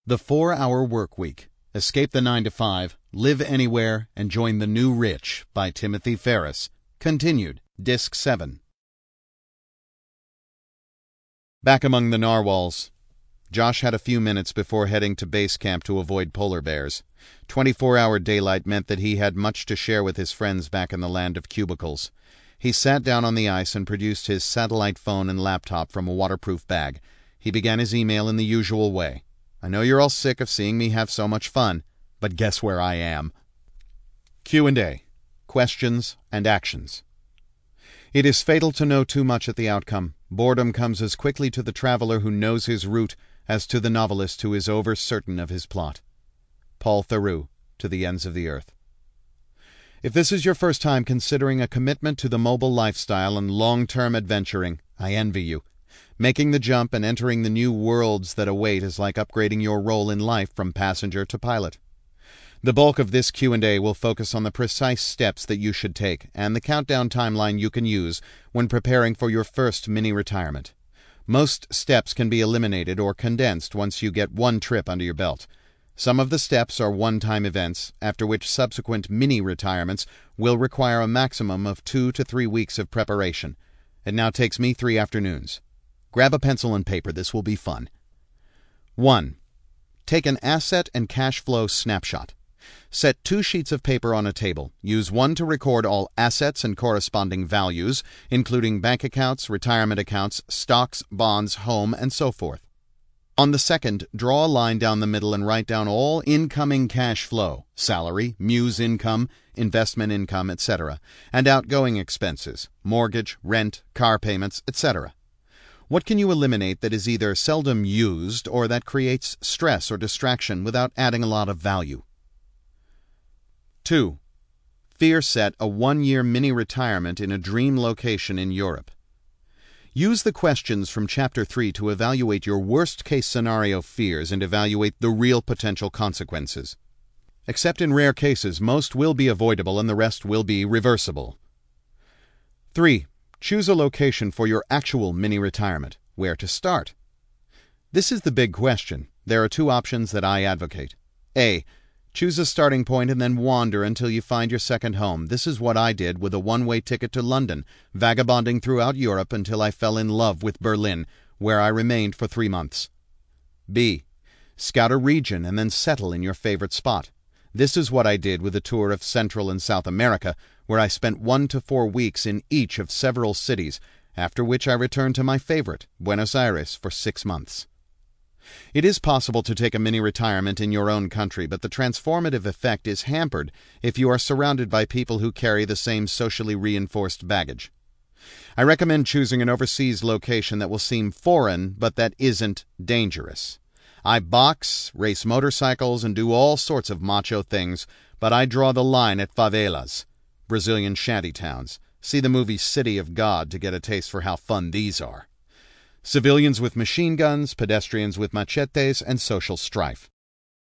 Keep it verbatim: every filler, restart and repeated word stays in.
The four-Hour Workweek. Escape the nine to five, live anywhere, and join the new rich by Timothy Ferriss. Continued. Disc seven. Back among the narwhals, Josh had a few minutes before heading to base camp to avoid polar bears. Twenty-four hour daylight meant that he had much to share with his friends back in the land of cubicles. He sat down on the ice and produced his satellite phone and laptop from a waterproof bag. He began his email in the usual way. I know you're all sick of seeing me have so much fun, but guess where I am? Q and A. Questions and actions. It is fatal to know too much at the outcome. Boredom comes as quickly to the traveler who knows his route as to the novelist who is over certain of his plot. Paul Theroux, To the Ends of the Earth. If this is your first time considering a commitment to the mobile lifestyle and long-term adventuring, I envy you. Making the jump and entering the new worlds that await is like upgrading your role in life from passenger to pilot. The bulk of this Q and A will focus on the precise steps that you should take and the countdown timeline you can use when preparing for your first mini-retirement. Most steps can be eliminated or condensed once you get one trip under your belt. Some of the steps are one-time events, after which subsequent mini-retirements will require a maximum of two to three weeks of preparation. It now takes me three afternoons. Grab a pencil and paper. This will be fun. one. Take an asset and cash flow snapshot. Set two sheets of paper on a table. Use one to record all assets and corresponding values, including bank accounts, retirement accounts, stocks, bonds, home, and so forth. On the second, draw a line down the middle and write down all incoming cash flow, salary, muse income, investment income, et cetera, and outgoing expenses, mortgage, rent, car payments, et cetera. What can you eliminate that is either seldom used or that creates stress or distraction without adding a lot of value? two. Fear set a one-year mini-retirement in a dream location in Europe. Use the questions from Chapter three to evaluate your worst-case scenario fears and evaluate the real potential consequences. Except in rare cases, most will be avoidable and the rest will be reversible. three. Choose a location for your actual mini-retirement. Where to start? This is the big question. There are two options that I advocate. A. Choose a starting point and then wander until you find your second home. This is what I did with a one-way ticket to London, vagabonding throughout Europe until I fell in love with Berlin, where I remained for three months. B. Scout a region and then settle in your favorite spot. This is what I did with a tour of Central and South America, where I spent one to four weeks in each of several cities, after which I returned to my favorite, Buenos Aires, for six months. It is possible to take a mini-retirement in your own country, but the transformative effect is hampered if you are surrounded by people who carry the same socially reinforced baggage. I recommend choosing an overseas location that will seem foreign, but that isn't dangerous. I box, race motorcycles, and do all sorts of macho things, but I draw the line at favelas, Brazilian shantytowns. See the movie City of God to get a taste for how fun these are. Civilians with machine guns, pedestrians with machetes, and social strife.